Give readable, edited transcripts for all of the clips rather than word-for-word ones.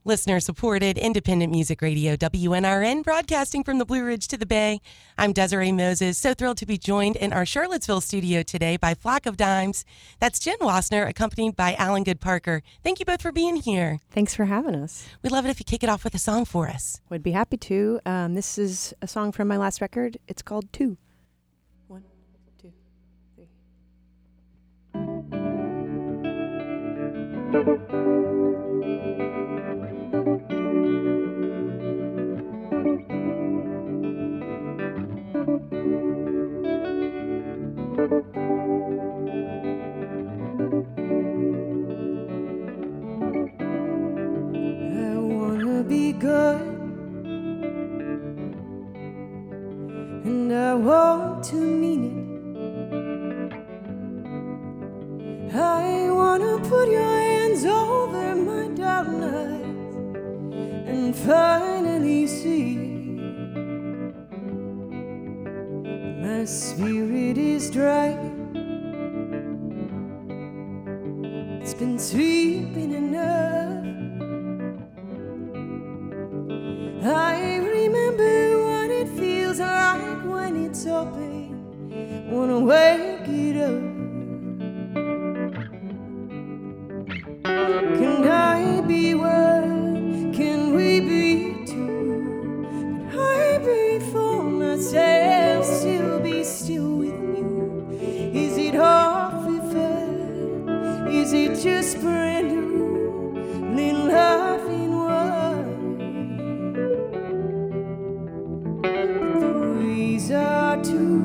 Listener-supported independent music radio, WNRN, broadcasting from the Blue Ridge to the Bay. I'm Desiree Moses, so thrilled to be joined in our Charlottesville studio today by Flock of Dimes. That's Jen Wassner, accompanied by Alan Good-Parker. Thank you both for being here. Thanks for having us. We'd love it if you kick it off with a song for us. Would be happy to. This is a song from my last record. It's called Two. 1, 2, 3. I wanna be good, and I want to mean it. I wanna put your hands over my dark eyes and finally see my spirit is dry. It's been sleeping enough. I remember what it feels like when it's open. Wanna wake it up. Can I be one? Can we be two? Can I be for myself? Still be still with you? Is it awfully fun? Is it just brand new? Little laughing one. But the ways are two.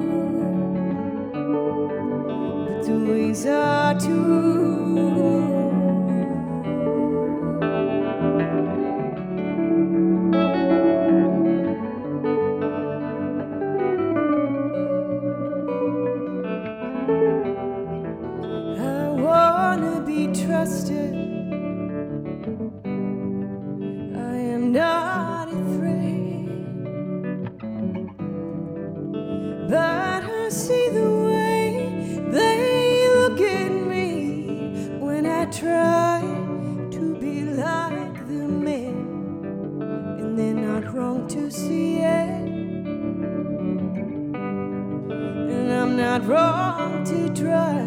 But the ways are two. Trusted. I am not afraid, but I see the way they look at me when I try to be like the men, and they're not wrong to see it, and I'm not wrong to try.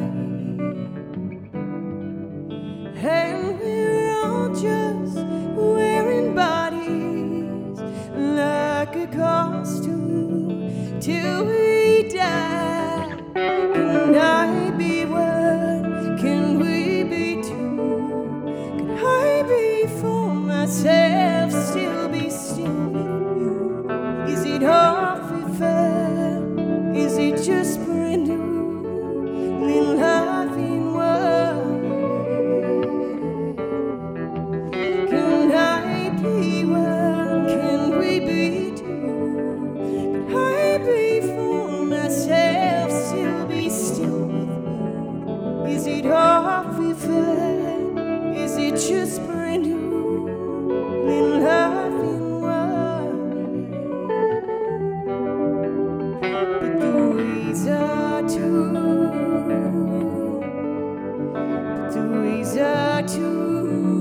And we're all just wearing bodies like a costume till we die. Can I be one? Can we be two? Can I be for myself? Still be still with you? Is it awfully fun? Is it just brand new? Little laughing world. Is it awfully fun? Is it just brand new? Little laughing one. But the ways are two. But the ways are two.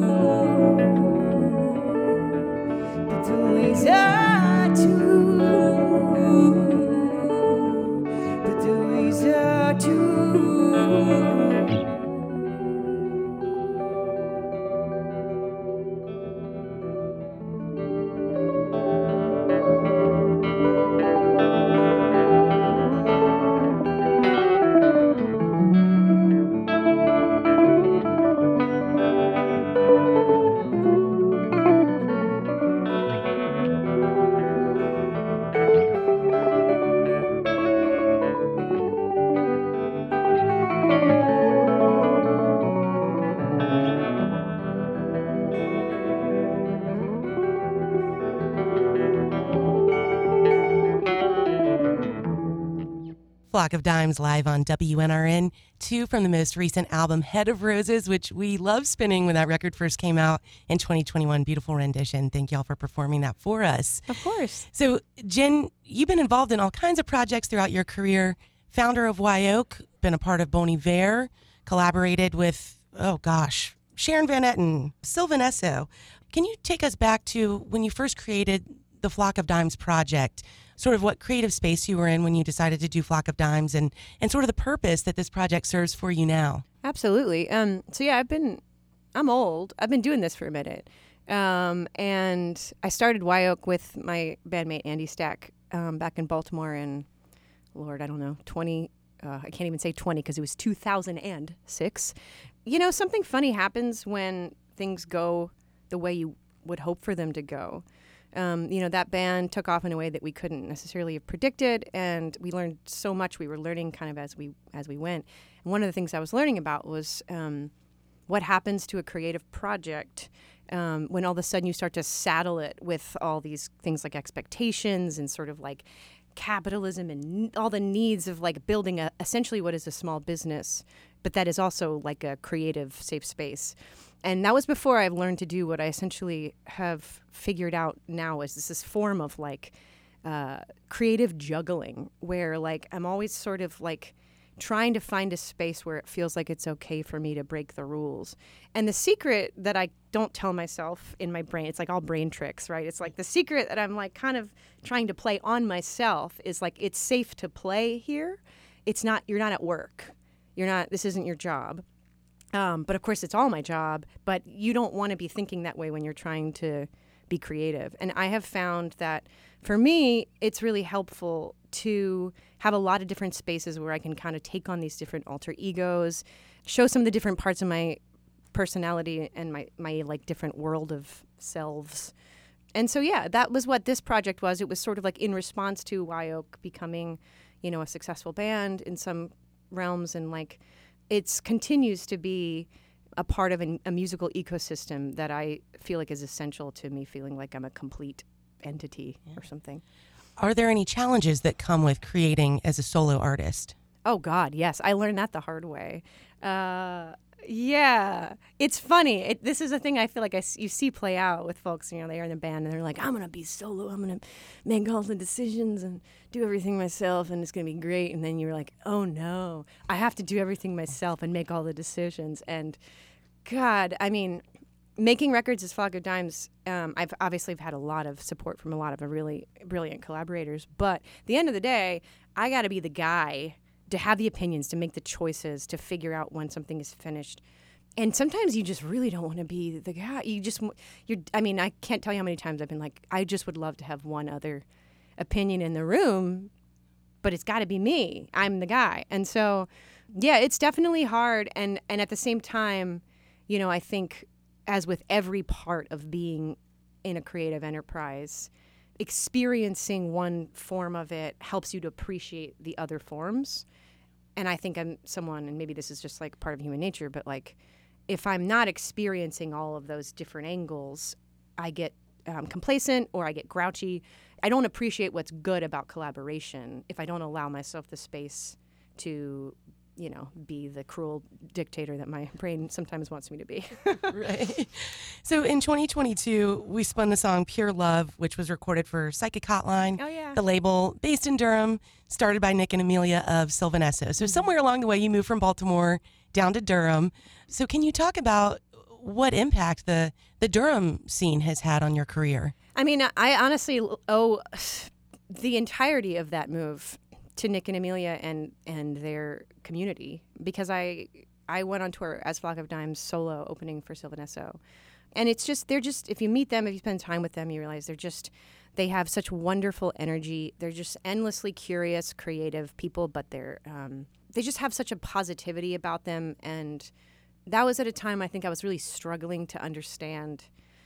But the ways are two. But the ways are two. Flock of Dimes live on WNRN, two from the most recent album, Head of Roses, which we loved spinning when that record first came out in 2021. Beautiful rendition. Thank y'all for performing that for us. Of course. So, Jen, you've been involved in all kinds of projects throughout your career. Founder of Wye-Oak, been a part of Bon Iver, collaborated with, Sharon Van Etten, Sylvan Esso. Can you take us back to when you first created the Flock of Dimes project, sort of what creative space you were in when you decided to do Flock of Dimes, and sort of the purpose that this project serves for you now? Absolutely. So yeah, I'm old. I've been doing this for a minute. And I started Wyoke with my bandmate Andy Stack back in Baltimore in, Lord, I don't know, I can't even say 20 because it was 2006. You know, something funny happens when things go the way you would hope for them to go. You know, that band took off in a way that we couldn't necessarily have predicted, and we learned so much. We were learning kind of as we went. And one of the things I was learning about was what happens to a creative project when all of a sudden you start to saddle it with all these things like expectations and sort of like capitalism and all the needs of like building essentially what is a small business, but that is also like a creative safe space. And that was before I learned to do what I essentially have figured out now is this form of like creative juggling, where like I'm always sort of like trying to find a space where it feels like it's okay for me to break the rules. And the secret that I don't tell myself in my brain, it's like all brain tricks, right? It's like the secret that I'm like kind of trying to play on myself is like, it's safe to play here. You're not at work. This isn't your job. But of course it's all my job, but you don't want to be thinking that way when you're trying to be creative. And I have found that for me, it's really helpful to have a lot of different spaces where I can kind of take on these different alter egos, show some of the different parts of my personality and my like different world of selves. And so, yeah, that was what this project was. It was sort of like in response to Wyoke becoming, you know, a successful band in some realms, and like it continues to be a part of a musical ecosystem that I feel like is essential to me feeling like I'm a complete entity or something. Are there any challenges that come with creating as a solo artist? Oh, God, yes. I learned that the hard way. Yeah. It's funny. This is a thing I feel like you see play out with folks, you know, they are in a band and they're like, I'm going to be solo. I'm going to make all the decisions and do everything myself and it's going to be great. And then you're like, oh, no, I have to do everything myself and make all the decisions. And God, I mean, making records as Flock of Dimes, I've obviously had a lot of support from a lot of really brilliant collaborators. But at the end of the day, I got to be the guy to have the opinions, to make the choices, to figure out when something is finished. And sometimes you just really don't want to be the guy. I mean, I can't tell you how many times I've been like, I just would love to have one other opinion in the room, but it's got to be me. I'm the guy. And so, yeah, it's definitely hard. And at the same time, you know, I think as with every part of being in a creative enterprise, experiencing one form of it helps you to appreciate the other forms. And I think I'm someone, and maybe this is just like part of human nature, but like if I'm not experiencing all of those different angles, I get complacent or I get grouchy. I don't appreciate what's good about collaboration if I don't allow myself the space to, you know, be the cruel dictator that my brain sometimes wants me to be. Right. So in 2022, we spun the song Pure Love, which was recorded for Psychic Hotline, Oh, yeah. the label based in Durham, started by Nick and Amelia of Sylvan Esso. So somewhere along the way, you moved from Baltimore down to Durham. So can you talk about what impact the Durham scene has had on your career? I mean, I honestly owe the entirety of that move to Nick and Amelia and their community, because I went on tour as Flock of Dimes solo opening for Sylvan Esso. And it's just, if you meet them, if you spend time with them, you realize they have such wonderful energy. They're just endlessly curious, creative people, but they just have such a positivity about them. And that was at a time I think I was really struggling to understand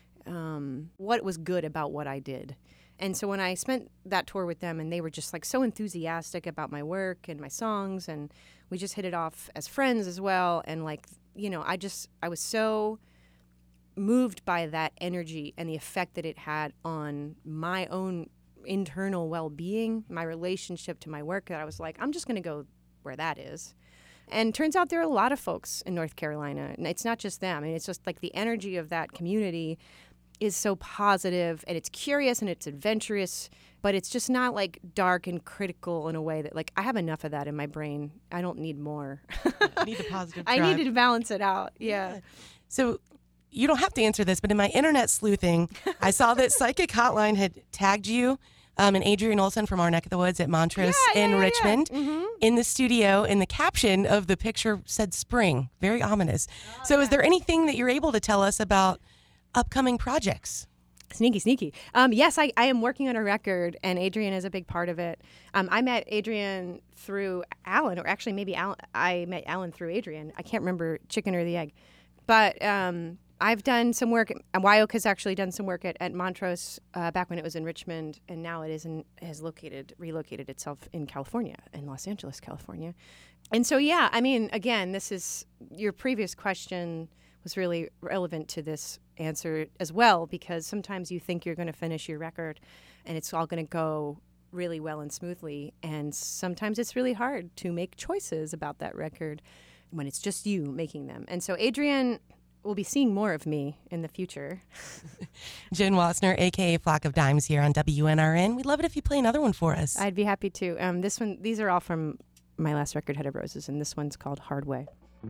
what was good about what I did. And so when I spent that tour with them and they were just like so enthusiastic about my work and my songs, and we just hit it off as friends as well. And like, you know, I was so moved by that energy and the effect that it had on my own internal well-being, my relationship to my work, that I was like, I'm just going to go where that is. And turns out there are a lot of folks in North Carolina, and it's not just them. I mean, it's just like the energy of that community is so positive, and it's curious and it's adventurous, but it's just not like dark and critical in a way that like I have enough of that in my brain. I don't need more. You need the positive I drive. needed to balance it out. Yeah. So you don't have to answer this, but in my internet sleuthing, I saw that Psychic Hotline had tagged you and Adrian Olson from our neck of the woods at Montrose in Richmond in the studio, and the caption of the picture said spring. Very ominous. So is there anything that you're able to tell us about upcoming projects? Sneaky. Yes, I am working on a record, and Adrian is a big part of it. I met Adrian through Alan, or actually maybe I met Alan through Adrian. I can't remember, chicken or the egg. But I've done some work. Wyok has actually done some work at Montrose back when it was in Richmond, and now it has relocated itself in California, in Los Angeles, California. And so, yeah, I mean, again, this is your previous question was really relevant to this answer as well, because sometimes you think you're going to finish your record and it's all going to go really well and smoothly, and sometimes it's really hard to make choices about that record when it's just you making them. And so Adrian will be seeing more of me in the future. Jen Wassner, a.k.a. Flock of Dimes, here on WNRN. We'd love it if you play another one for us. I'd be happy to. These are all from my last record, Head of Roses, and this one's called Hard Way.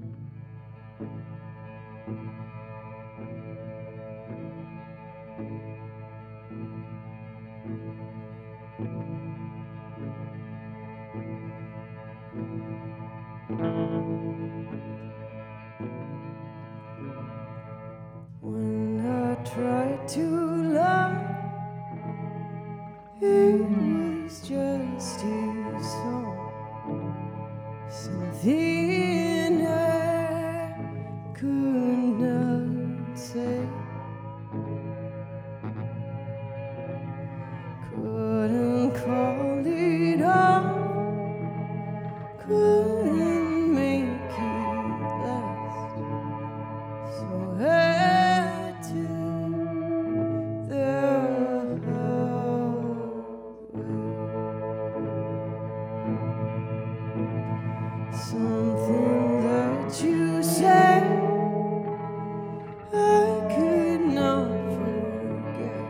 When I tried to love, it was just too song. Something I could not say. Couldn't call it off. Couldn't make it last. So I took the hard way. Something that you said I could not forget.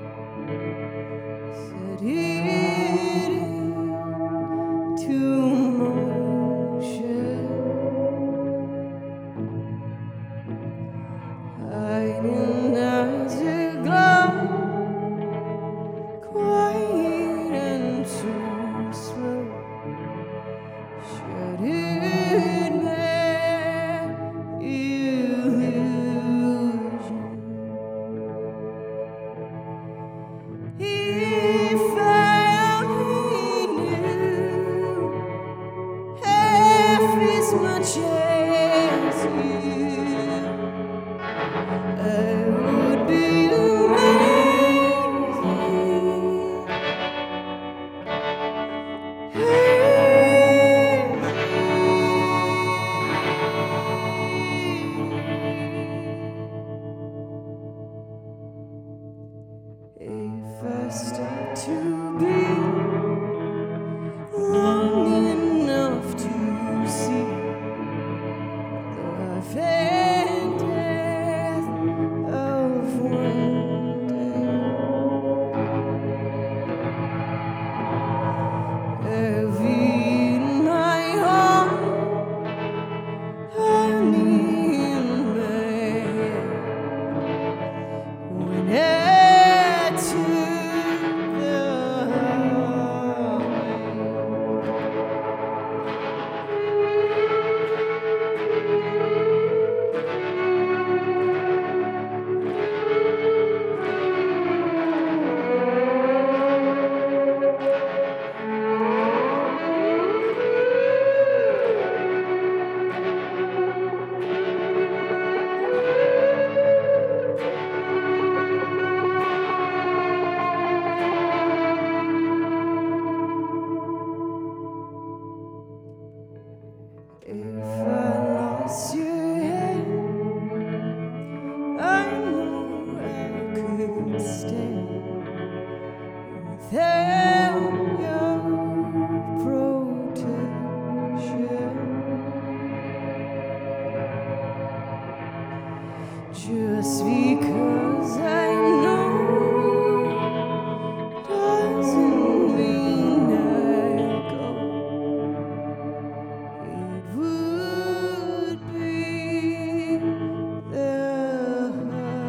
Set it into motion. Hiding as it glows, quiet and too slow. Shattered my illusion. If I only knew half as much as you, I would be if I start to be long enough to see life and death of one day. Heavy in my heart, honey in my head. When I took the hard If I lost your hand, I know I could stand without your protection. Just because I know doesn't mean I go. It would be the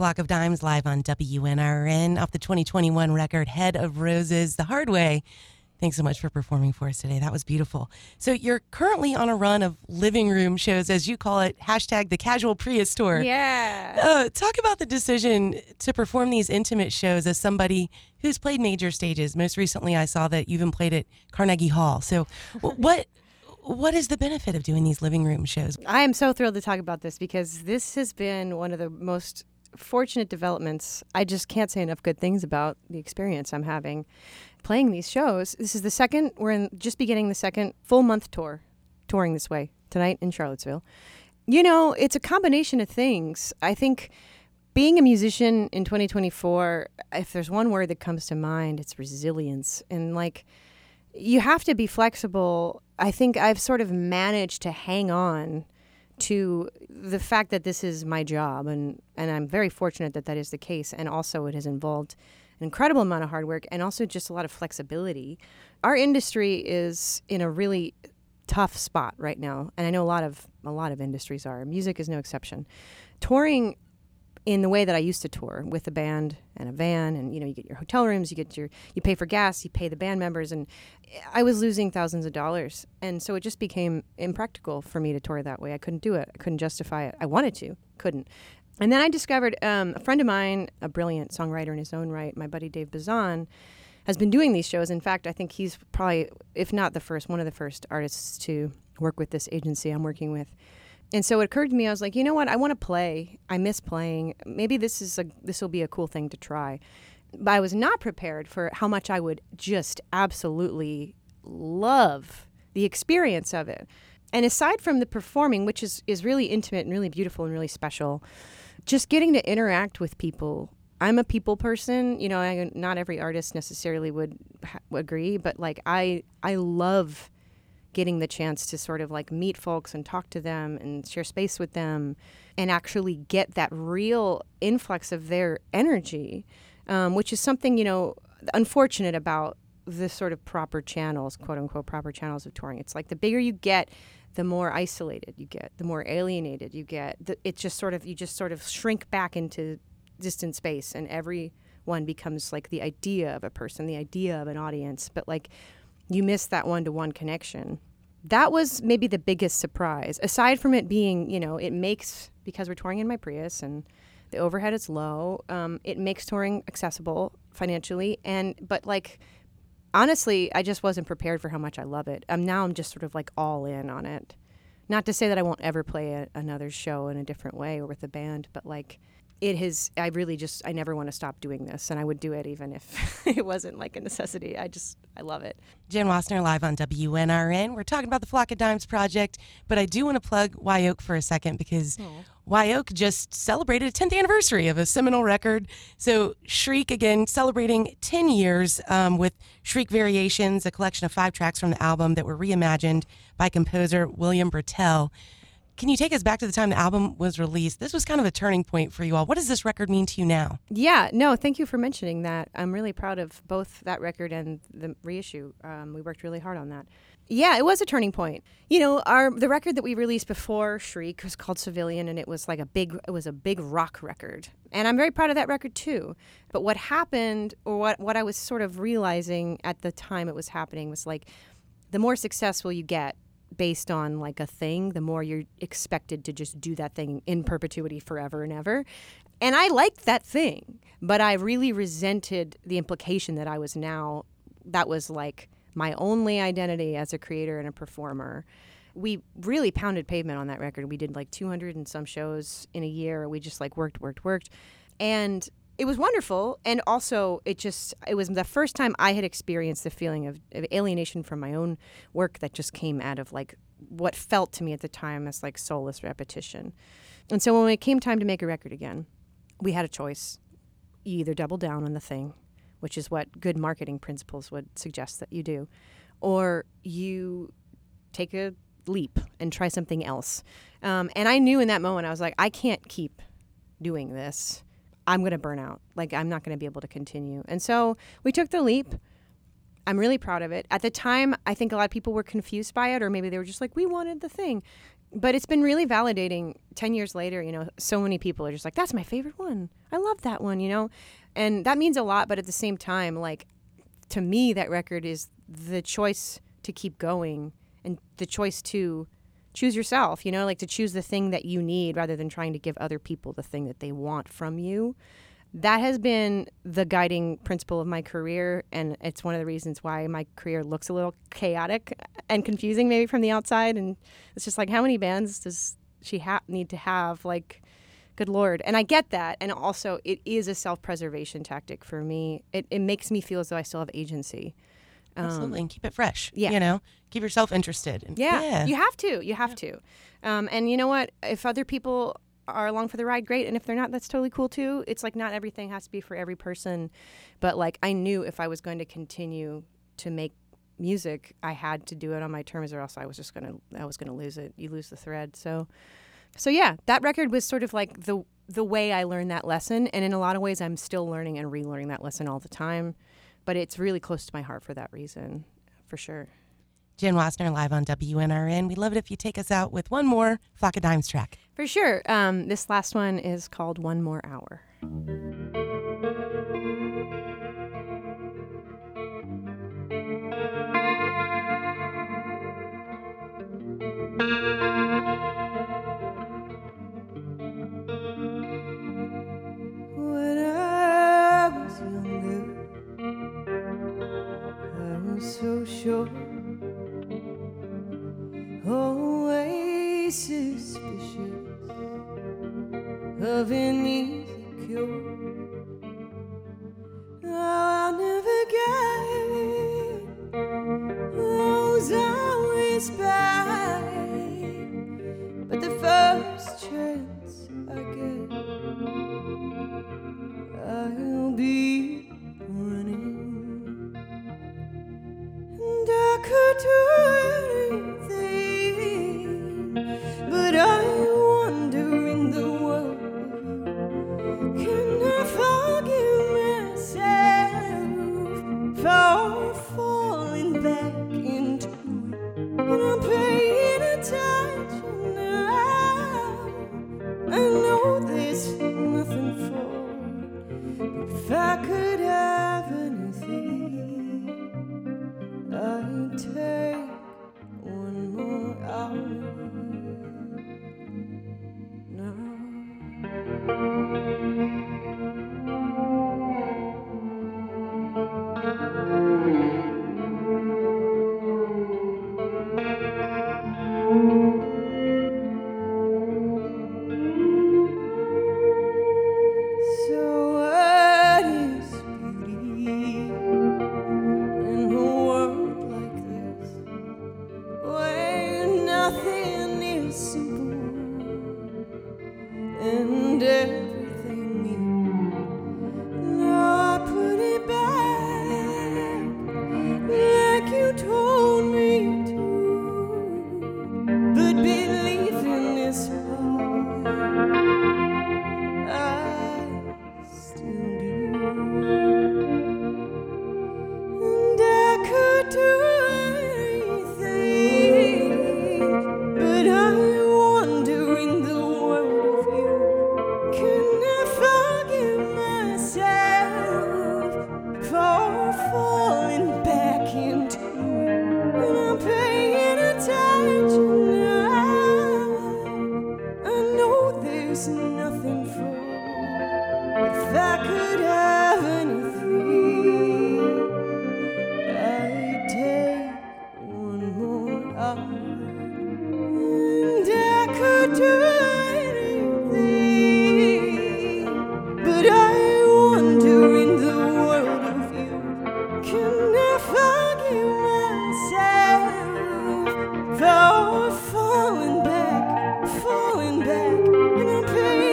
Flock of Dimes live on WNRN off the 2021 record Head of Roses, The Hard Way. Thanks so much for performing for us today. That was beautiful. So you're currently on a run of living room shows, as you call it, hashtag the Casual Prius Tour. Yeah. Talk about the decision to perform these intimate shows as somebody who's played major stages. Most recently, I saw that you even played at Carnegie Hall. So what is the benefit of doing these living room shows? I am so thrilled to talk about this because this has been one of the most fortunate developments. I just can't say enough good things about the experience I'm having playing these shows. This is we're just beginning the second full month touring this way tonight in Charlottesville. You know, it's a combination of things. I think being a musician in 2024, if there's one word that comes to mind, it's resilience. And like, you have to be flexible. I think I've sort of managed to hang on to the fact that this is my job, and I'm very fortunate that that is the case, and also it has involved an incredible amount of hard work and also just a lot of flexibility. Our industry is in a really tough spot right now, and I know a lot of industries are. Music is no exception. Touring in the way that I used to tour with a band and a van, and you get your hotel rooms, you pay for gas, you pay the band members, and I was losing thousands of dollars, and so it just became impractical for me to tour that way. I couldn't do it. I couldn't justify it. I wanted to, couldn't. And then I discovered a friend of mine, a brilliant songwriter in his own right, my buddy Dave Bazan, has been doing these shows. In fact, I think he's probably, if not the first, one of the first artists to work with this agency I'm working with. And so it occurred to me, I was like, you know what? I want to play. I miss playing. Maybe this will be a cool thing to try. But I was not prepared for how much I would just absolutely love the experience of it. And aside from the performing, which is really intimate and really beautiful and really special, just getting to interact with people. I'm a people person. Not every artist necessarily would agree, but like I love getting the chance to sort of like meet folks and talk to them and share space with them and actually get that real influx of their energy, which is something, unfortunate about the sort of proper channels, quote unquote, proper channels of touring. It's like the bigger you get, the more isolated you get, the more alienated you get. You just sort of shrink back into distant space, and everyone becomes like the idea of a person, the idea of an audience, but like you miss that one-to-one connection. That was maybe the biggest surprise. Aside from it being, it makes, because we're touring in my Prius and the overhead is low, it makes touring accessible financially. But like, honestly, I just wasn't prepared for how much I love it. Now I'm just sort of like all in on it. Not to say that I won't ever play another show in a different way or with a band, but like, I never want to stop doing this, and I would do it even if it wasn't like a necessity. I love it. Jen Wasner live on WNRN. We're talking about the Flock of Dimes project, but I do want to plug Wye Oak for a second because Wye Oak just celebrated a 10th anniversary of a seminal record. So Shriek, again, celebrating 10 years with Shriek Variations, a collection of 5 tracks from the album that were reimagined by composer William Bertel. Can you take us back to the time the album was released? This was kind of a turning point for you all. What does this record mean to you now? Yeah, no, thank you for mentioning that. I'm really proud of both that record and the reissue. We worked really hard on that. Yeah, it was a turning point. The record that we released before Shriek was called Civilian, and it was like a big rock record. And I'm very proud of that record too. But what happened, or what I was sort of realizing at the time it was happening, was like the more successful you get based on like a thing, the more you're expected to just do that thing in perpetuity forever and ever. And I liked that thing, but I really resented the implication that that was like my only identity as a creator and a performer. We really pounded pavement on that record. We did like 200 and some shows in a year. We just like worked. And it was wonderful. And also it was the first time I had experienced the feeling of alienation from my own work that just came out of like what felt to me at the time as like soulless repetition. And so when it came time to make a record again, we had a choice. You either double down on the thing, which is what good marketing principles would suggest that you do, or you take a leap and try something else. And I knew in that moment, I was like, I can't keep doing this. I'm going to burn out. Like, I'm not going to be able to continue. And so we took the leap. I'm really proud of it. At the time, I think a lot of people were confused by it, or maybe they were just like, we wanted the thing. But it's been really validating 10 years later, so many people are just like, that's my favorite one. I love that one, and that means a lot. But at the same time, like, to me, that record is the choice to keep going and the choice to choose yourself, like to choose the thing that you need rather than trying to give other people the thing that they want from you. That has been the guiding principle of my career, and it's one of the reasons why my career looks a little chaotic and confusing maybe from the outside. And it's just like, how many bands does she need to have? Like, good Lord. And I get that. And also, it is a self-preservation tactic for me. It makes me feel as though I still have agency. Absolutely. And keep it fresh. Yeah. Keep yourself interested. Yeah. You have to. You have to. And you know what? If other people are along for the ride, great. And if they're not, that's totally cool too. It's like, not everything has to be for every person. But like, I knew if I was going to continue to make music, I had to do it on my terms, or else I was gonna lose it. You lose the thread. So yeah, that record was sort of like the way I learned that lesson. And in a lot of ways, I'm still learning and relearning that lesson all the time. But it's really close to my heart for that reason, for sure. Jen Wasner live on WNRN. We'd love it if you take us out with one more Flock of Dimes track. For sure. This last one is called One More Hour. When I was younger, I was so sure, always suspicious of an easy cure. Now I'll never get those hours back, but the first chance I get, I'll be running. And I could do anything, but I wonder in the world, can I forgive myself for falling back into it? And I'm paying attention now. I know there's nothing for it. If I could have anything, I'd take one more hour So what is beauty in a world like this, where nothing is simple and everything is? Now I put it back like you told me to, but believing is hard, I still do. And I could do anything, but I wonder in the world of you, can I forgive myself for falling back into it? And I'm paying attention now. I know there's nothing for it. If I could have anything, I'd take one more hour. And I could do anything, but I wonder in the world of you, can I forgive myself for falling back, and I'm paying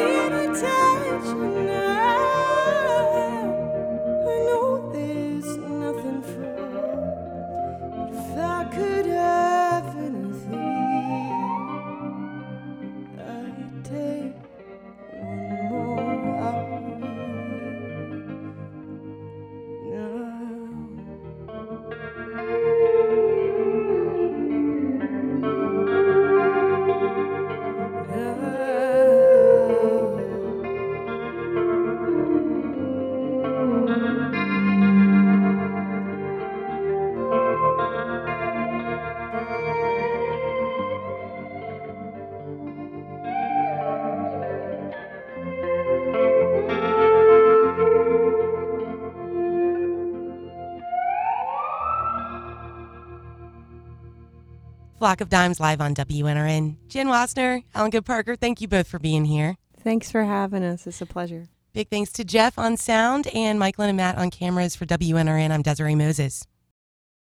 Flock of Dimes live on WNRN. Jen Wassner, Alan Good Parker, thank you both for being here. Thanks for having us. It's a pleasure. Big thanks to Jeff on sound and Michael and Matt on cameras for WNRN. I'm Desiree Moses.